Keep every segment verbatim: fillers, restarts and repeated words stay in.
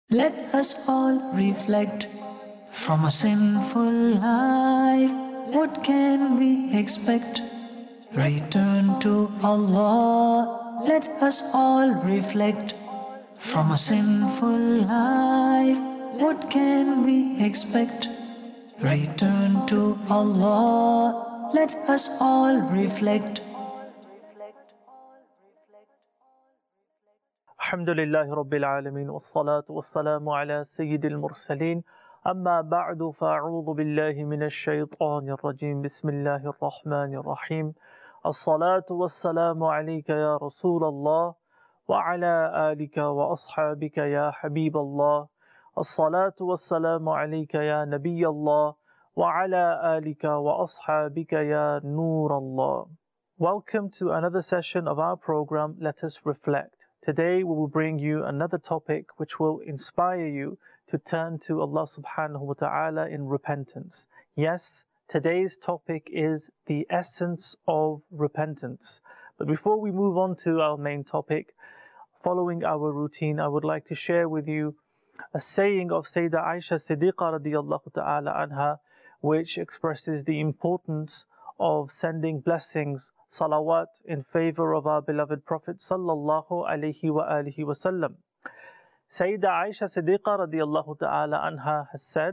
Let us all reflect from a sinful life. What can we expect? Return to Allah. Let us all reflect from a sinful life. What can we expect? Return to Allah. Let us all reflect. Alhamdulillahi Rabbil Alameen Wassalatu wassalamu ala Sayyidil Mursaleen Amma ba'du fa'a'udhu billahi minash shaytanir rajim Bismillahir Rahmanir Rahim As-salatu wassalamu alayka ya Rasulallah wa ala alika wa ashabika ya Habiballah As-salatu wassalamu alayka ya Nabiyallah wa ala alika wa ashabika ya Nurallah. Welcome to another session of our program, Let Us Reflect. Today we will bring you another topic which will inspire you to turn to Allah subhanahu wa ta'ala in repentance. Yes, today's topic is the essence of repentance. But before we move on to our main topic, following our routine, I would like to share with you a saying of Sayyidah Aisha Siddiqa radiyallahu ta'ala anha, which expresses the importance of sending blessings, salawat, in favor of our beloved Prophet sallallahu alayhi wa alihi wasallam. Sayyidah Aisha Siddiqa radiyallahu ta'ala anha has said,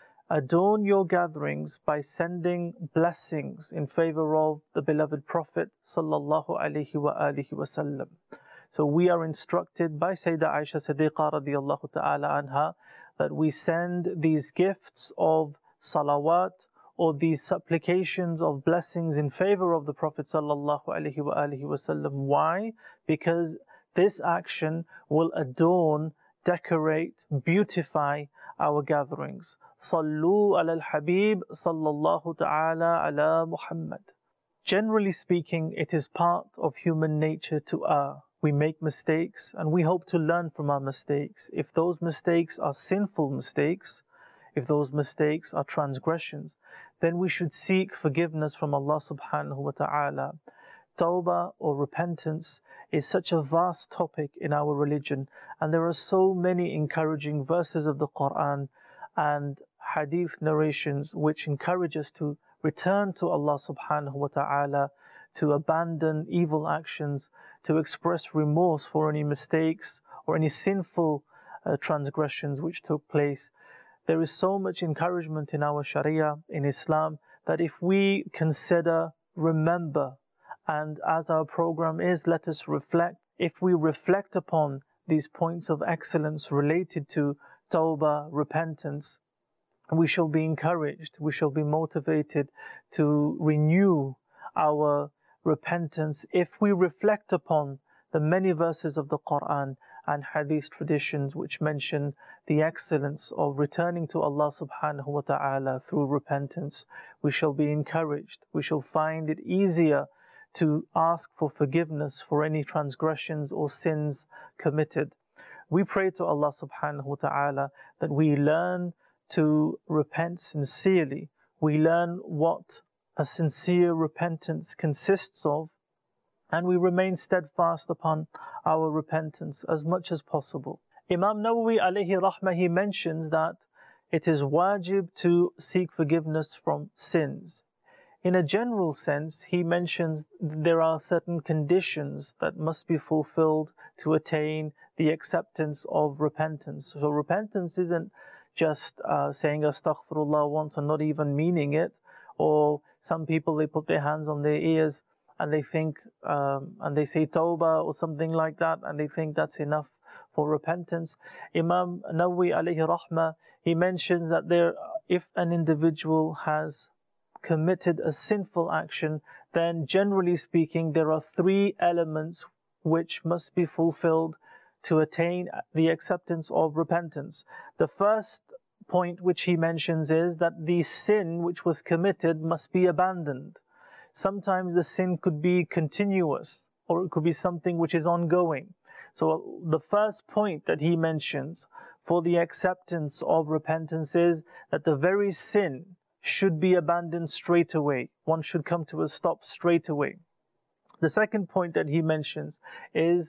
adorn your gatherings by sending blessings in favor of the beloved Prophet sallallahu alayhi wa alihi wasallam. So we are instructed by Sayyidah Aisha Siddiqa radiyallahu ta'ala anha that we send these gifts of salawat or these supplications of blessings in favor of the Prophet sallallahu alaihi wa alihi wasallam. Why? Because this action will adorn, decorate, beautify our gatherings. Sallu ala al-Habib sallallahu ta'ala ala Muhammad. Generally speaking, it is part of human nature to err. We make mistakes and we hope to learn from our mistakes. If those mistakes are sinful mistakes, if those mistakes are transgressions, then we should seek forgiveness from Allah subhanahu wa ta'ala. Tawbah or repentance is such a vast topic in our religion, and there are so many encouraging verses of the Quran and hadith narrations which encourage us to return to Allah subhanahu wa ta'ala, to abandon evil actions, to express remorse for any mistakes or any sinful uh, transgressions which took place. There is so much encouragement in our Sharia, in Islam, that if we consider, remember, and as our program is, let us reflect, if we reflect upon these points of excellence related to tawbah, repentance, we shall be encouraged, we shall be motivated to renew our repentance if we reflect upon the many verses of the Quran and hadith traditions which mention the excellence of returning to Allah subhanahu wa ta'ala through repentance. We shall be encouraged. We shall find it easier to ask for forgiveness for any transgressions or sins committed. We pray to Allah subhanahu wa ta'ala that we learn to repent sincerely. We learn what a sincere repentance consists of, and we remain steadfast upon our repentance as much as possible. Imam Nawawi alayhi rahmah, he mentions that it is wajib to seek forgiveness from sins. In a general sense, he mentions there are certain conditions that must be fulfilled to attain the acceptance of repentance. So repentance isn't just uh, saying astaghfirullah once and not even meaning it, or some people, they put their hands on their ears and they think, um, and they say tawbah or something like that, and they think that's enough for repentance. Imam Nawawi alayhi rahmah, he mentions that there, if an individual has committed a sinful action, then generally speaking, there are three elements which must be fulfilled to attain the acceptance of repentance. The first point which he mentions is that the sin which was committed must be abandoned. Sometimes the sin could be continuous, or it could be something which is ongoing. So the first point that he mentions for the acceptance of repentance is that the very sin should be abandoned straight away. One should come to a stop straight away. The second point that he mentions is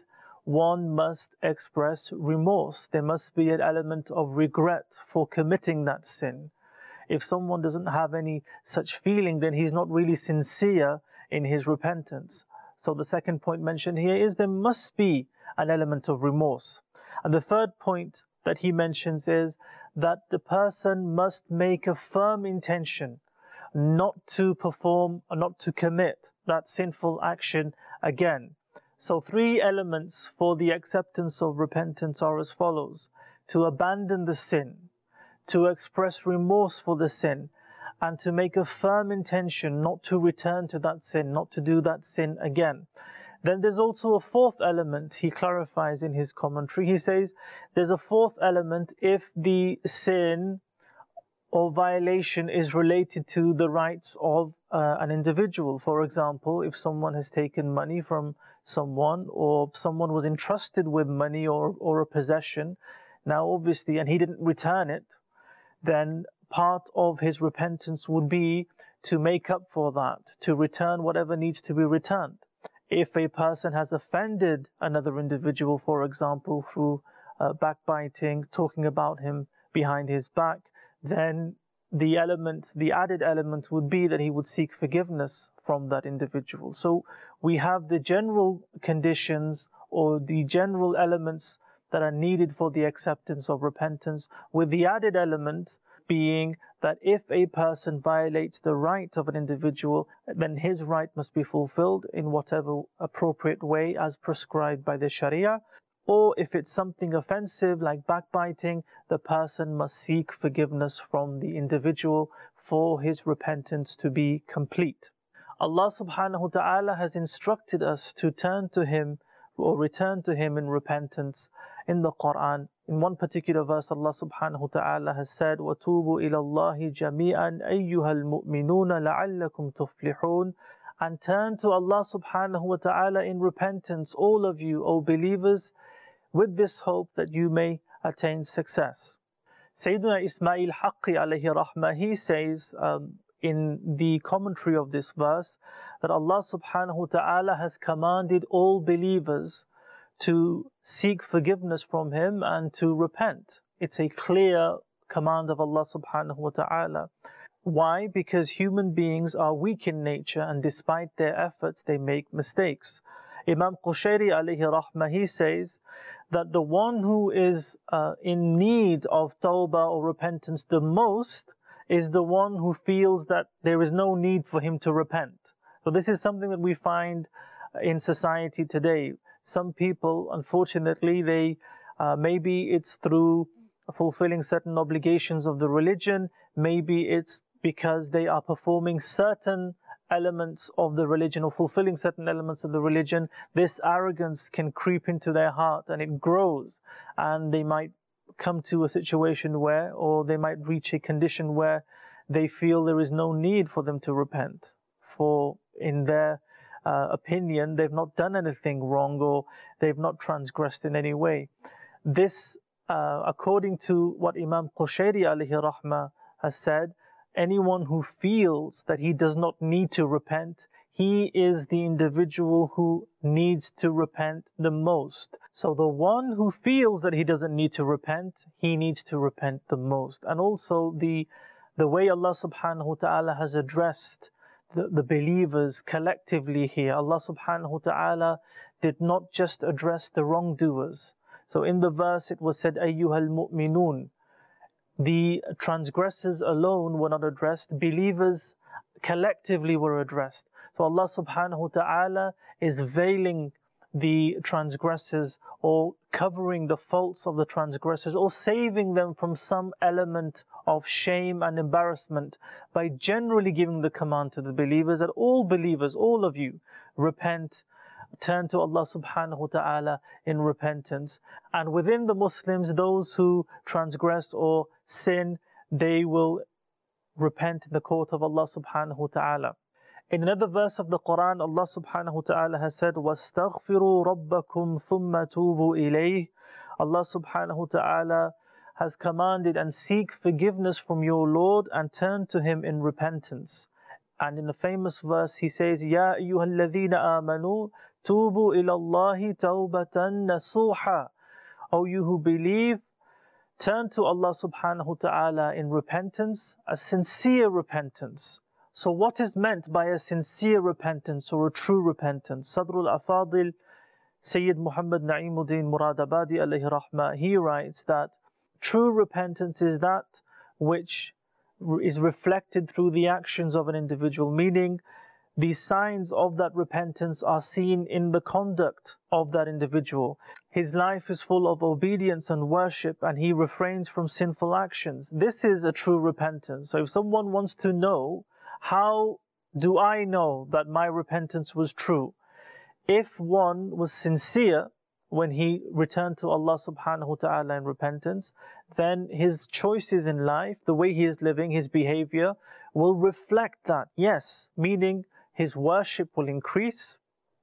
one must express remorse. There must be an element of regret for committing that sin. If someone doesn't have any such feeling, then he's not really sincere in his repentance. So the second point mentioned here is there must be an element of remorse. And the third point that he mentions is that the person must make a firm intention not to perform, or not to commit that sinful action again. So three elements for the acceptance of repentance are as follows: to abandon the sin, to express remorse for the sin, and to make a firm intention not to return to that sin, not to do that sin again. Then there's also a fourth element he clarifies in his commentary. He says there's a fourth element if the sin or violation is related to the rights of uh, an individual. For example, if someone has taken money from someone, or someone was entrusted with money or, or a possession, now obviously, and he didn't return it, then part of his repentance would be to make up for that, to return whatever needs to be returned. If a person has offended another individual, for example, through uh, backbiting, talking about him behind his back, then the element, the added element would be that he would seek forgiveness from that individual. So we have the general conditions or the general elements that are needed for the acceptance of repentance, with the added element being that if a person violates the right of an individual, then his right must be fulfilled in whatever appropriate way as prescribed by the Sharia. Or if it's something offensive like backbiting, the person must seek forgiveness from the individual for his repentance to be complete. Allah subhanahu wa ta'ala has instructed us to turn to Him or return to Him in repentance in the Quran. In one particular verse, Allah subhanahu wa ta'ala has said, وَتُوبُوا إِلَى اللَّهِ جَمِيعًا أَيُّهَا الْمُؤْمِنُونَ لَعَلَّكُمْ تُفْلِحُونَ. And turn to Allah subhanahu wa ta'ala in repentance, all of you, O believers, with this hope that you may attain success. Sayyidina Ismail Haqqi alayhi rahmah, he says um, in the commentary of this verse that Allah subhanahu wa ta'ala has commanded all believers to seek forgiveness from Him and to repent. It's a clear command of Allah subhanahu wa ta'ala. Why? Because human beings are weak in nature, and despite their efforts they make mistakes. Imam Qushayri alayhi rahmah, he says that the one who is uh, in need of tawbah or repentance the most is the one who feels that there is no need for him to repent. So this is something that we find in society today. Some people, unfortunately, they uh, maybe it's through fulfilling certain obligations of the religion, maybe it's because they are performing certain elements of the religion or fulfilling certain elements of the religion. This arrogance can creep into their heart and it grows, and they might come to a situation where, or they might reach a condition where they feel there is no need for them to repent, for in their uh, opinion they've not done anything wrong or they've not transgressed in any way. This uh, according to what Imam Qushayri alayhi rahmah has said, anyone who feels that he does not need to repent, he is the individual who needs to repent the most. So the one who feels that he doesn't need to repent, he needs to repent the most. And also the the way Allah subhanahu wa ta'ala has addressed the, the believers collectively here. Allah subhanahu wa ta'ala did not just address the wrongdoers. So in the verse it was said, أَيُّهَا الْمُؤْمِنُونَ. The transgressors alone were not addressed, believers collectively were addressed. So Allah subhanahu wa ta'ala is veiling the transgressors or covering the faults of the transgressors or saving them from some element of shame and embarrassment by generally giving the command to the believers that all believers, all of you, repent, turn to Allah subhanahu wa ta'ala in repentance. And within the Muslims, those who transgress or sin, they will repent in the court of Allah subhanahu wa ta'ala. In another verse of the Quran, Allah subhanahu wa ta'ala has said, وَاسْتَغْفِرُوا رَبَّكُمْ ثُمَّ تُوبُوا إِلَيْهِ. Allah subhanahu wa ta'ala has commanded, and seek forgiveness from your Lord and turn to Him in repentance. And in the famous verse He says, يَا أَيُّهَا الَّذِينَ آمَنُوا Tubu ilallahi tawbatan nasuha. O you who believe, turn to Allah subhanahu wa ta'ala in repentance, a sincere repentance. So what is meant by a sincere repentance or a true repentance? Sadrul Afadil, Sayyid Muhammad Na'imuddin Muradabadi alayhi rahmah, he writes that true repentance is that which is reflected through the actions of an individual, meaning the signs of that repentance are seen in the conduct of that individual. His life is full of obedience and worship, and he refrains from sinful actions. This is a true repentance. So if someone wants to know, how do I know that my repentance was true? If one was sincere when he returned to Allah subhanahu wa ta'ala in repentance, then his choices in life, the way he is living, his behavior, will reflect that. Yes, meaning his worship will increase,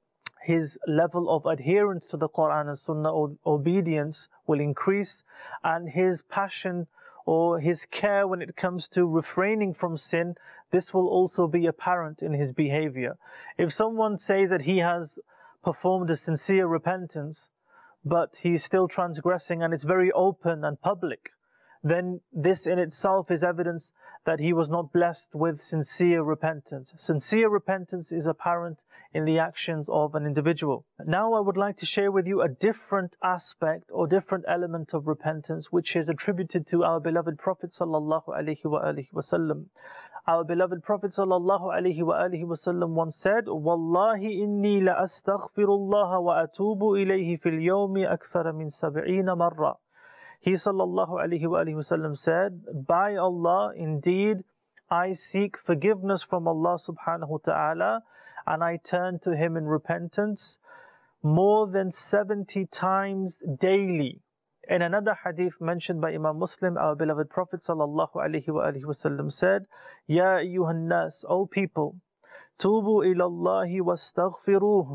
his level of adherence to the Quran and Sunnah or obedience will increase, and his passion or his care when it comes to refraining from sin, this will also be apparent in his behavior. If someone says that he has performed a sincere repentance, but he's still transgressing and it's very open and public, then this in itself is evidence that he was not blessed with sincere repentance. Sincere repentance is apparent in the actions of an individual. Now I would like to share with you a different aspect or different element of repentance which is attributed to our beloved Prophet sallallahu alaihi wa alihi wasallam. Our beloved Prophet sallallahu alaihi wa alihi wasallam once said, "Wallahi inni la astaghfirullah wa atubu ilayhi fil yawmi akthara min sab'ina marra." He sallallahu alaihi wa alihi wasallam said, "By Allah, indeed, I seek forgiveness from Allah subhanahu wa ta'ala, and I turn to Him in repentance more than seventy times daily." In another hadith mentioned by Imam Muslim, our beloved Prophet sallallahu alaihi wa alihi wasallam said, "Ya ayyuhan nas, O people, tubu ilallahi wastaghfiruh."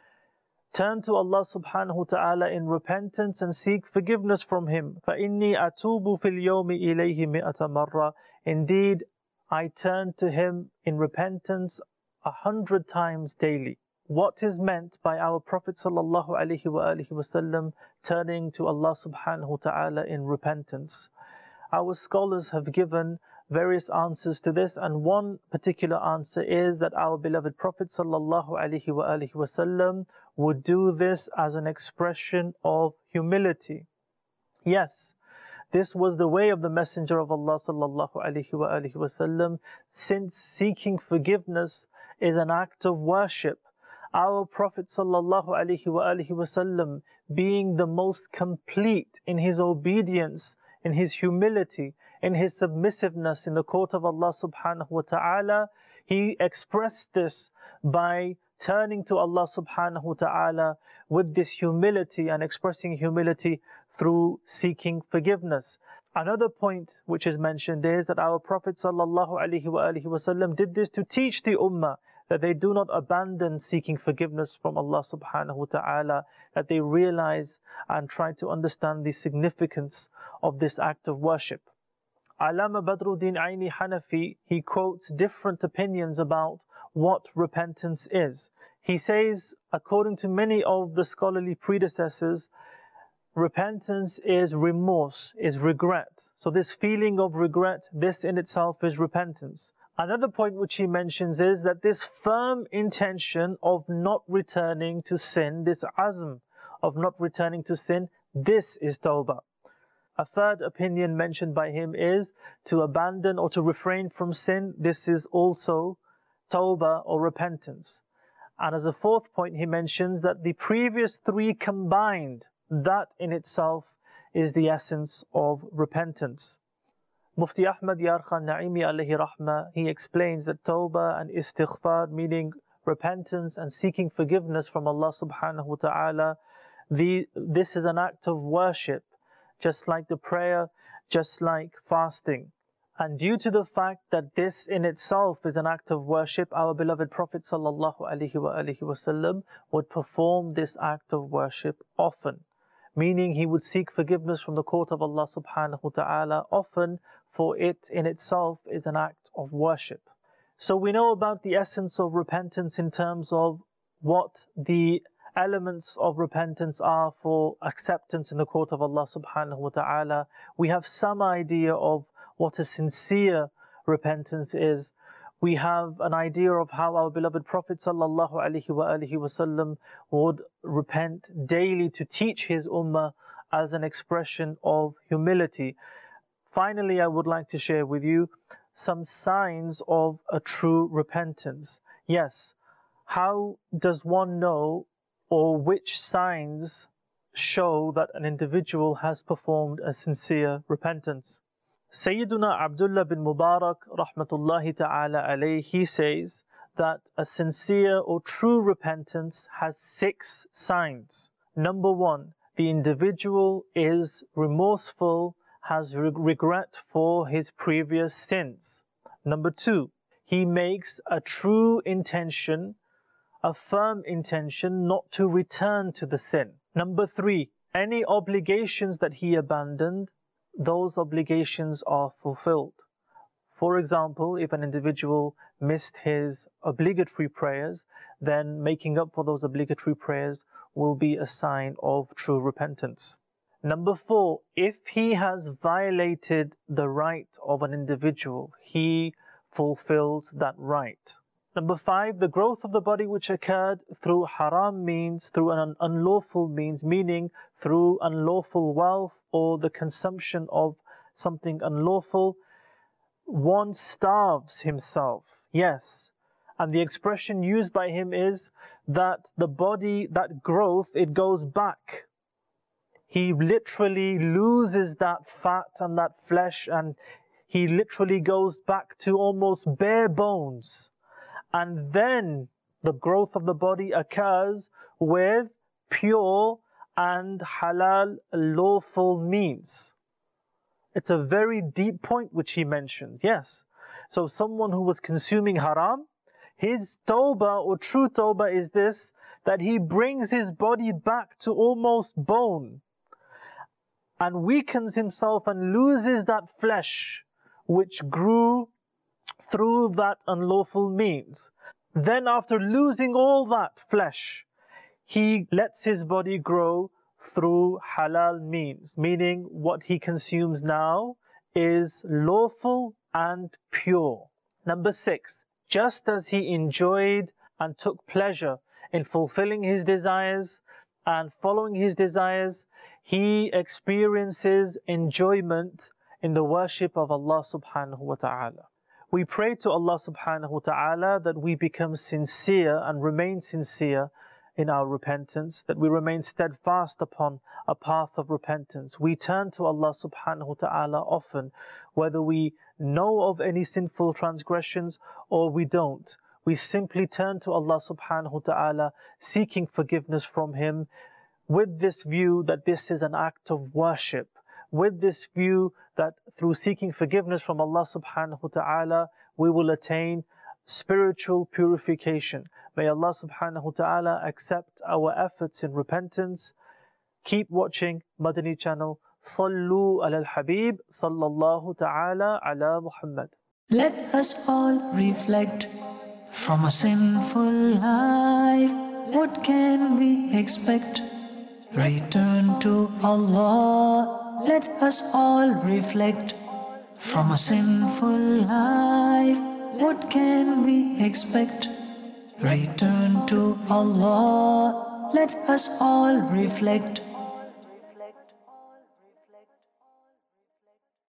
Turn to Allah subhanahu wa ta'ala in repentance and seek forgiveness from Him. فَإِنِّي أَتُوبُ فِي الْيَوْمِ إِلَيْهِ مِئَةَ مَرَّةٍ. Indeed, I turn to Him in repentance a hundred times daily. What is meant by our Prophet sallallahu alaihi wa alihi wasallam turning to Allah subhanahu wa ta'ala in repentance? Our scholars have given various answers to this, and one particular answer is that our beloved Prophet sallallahu alaihi wa alihi wasallam would do this as an expression of humility. Yes, this was the way of the Messenger of Allah sallallahu alaihi wa alihi wasallam, since seeking forgiveness is an act of worship. Our Prophet sallallahu alaihi wa alihi wasallam, being the most complete in his obedience, in his humility, in his submissiveness in the court of Allah subhanahu wa ta'ala, he expressed this by turning to Allah subhanahu wa ta'ala with this humility and expressing humility through seeking forgiveness. Another point which is mentioned is that our Prophet sallallahu alaihi wa alihi wasallam did this to teach the ummah that they do not abandon seeking forgiveness from Allah subhanahu wa ta'ala, that they realize and try to understand the significance of this act of worship. Allama Badruddin Aini Hanafi, he quotes different opinions about what repentance is. He says, according to many of the scholarly predecessors, repentance is remorse, is regret. So this feeling of regret, this in itself is repentance. Another point which he mentions is that this firm intention of not returning to sin, this azm of not returning to sin, this is tawbah. A third opinion mentioned by him is to abandon or to refrain from sin. This is also tawbah or repentance. And as a fourth point, he mentions that the previous three combined, that in itself is the essence of repentance. Mufti Ahmad Yar Khan Naimi alayhi rahmah, he explains that tawbah and istighfar, meaning repentance and seeking forgiveness from Allah subhanahu wa ta'ala, the, this is an act of worship, just like the prayer, just like fasting. And due to the fact that this in itself is an act of worship, our beloved Prophet sallallahu alaihi wa alihi wasallam would perform this act of worship often, meaning he would seek forgiveness from the court of Allah subhanahu wa ta'ala often, for it in itself is an act of worship. So we know about the essence of repentance in terms of what the elements of repentance are for acceptance in the court of Allah subhanahu wa ta'ala. We have some idea of what a sincere repentance is. We have an idea of how our beloved Prophet sallallahu alaihi wa alihi wasallam would repent daily to teach his ummah as an expression of humility. Finally, I would like to share with you some signs of a true repentance. Yes, how does one know, or which signs show that an individual has performed a sincere repentance? Sayyiduna Abdullah bin Mubarak rahmatullahi ta'ala alayhi, he says that a sincere or true repentance has six signs. Number one, the individual is remorseful, has regret for his previous sins. Number two, he makes a true intention, a firm intention not to return to the sin. Number three, any obligations that he abandoned, those obligations are fulfilled. For example, if an individual missed his obligatory prayers, then making up for those obligatory prayers will be a sign of true repentance. Number four, if he has violated the right of an individual, he fulfills that right. Number five, the growth of the body which occurred through haram means, through an unlawful means, meaning through unlawful wealth or the consumption of something unlawful, one starves himself. Yes. And the expression used by him is that the body, that growth, it goes back. He literally loses that fat and that flesh, and he literally goes back to almost bare bones. And then the growth of the body occurs with pure and halal lawful means. It's a very deep point which he mentions. Yes. So someone who was consuming haram, his tawbah or true tawbah is this, that he brings his body back to almost bone and weakens himself and loses that flesh which grew through that unlawful means. Then after losing all that flesh, he lets his body grow through halal means, meaning what he consumes now is lawful and pure. Number six, just as he enjoyed and took pleasure in fulfilling his desires and following his desires, he experiences enjoyment in the worship of Allah subhanahu wa ta'ala. We pray to Allah subhanahu wa ta'ala that we become sincere and remain sincere in our repentance, that we remain steadfast upon a path of repentance. We turn to Allah subhanahu wa ta'ala often, whether we know of any sinful transgressions or we don't. We simply turn to Allah subhanahu wa ta'ala, seeking forgiveness from Him, with this view that this is an act of worship, with this view that through seeking forgiveness from Allah subhanahu wa ta'ala, we will attain spiritual purification. May Allah subhanahu wa ta'ala accept our efforts in repentance. Keep watching Madani channel. Sallu ala al-Habib sallallahu ta'ala ala Muhammad. Let us all reflect from a sinful life. What can we expect? Return to Allah. Let us all reflect from a sinful life. What can we expect? Return to Allah. Let us all reflect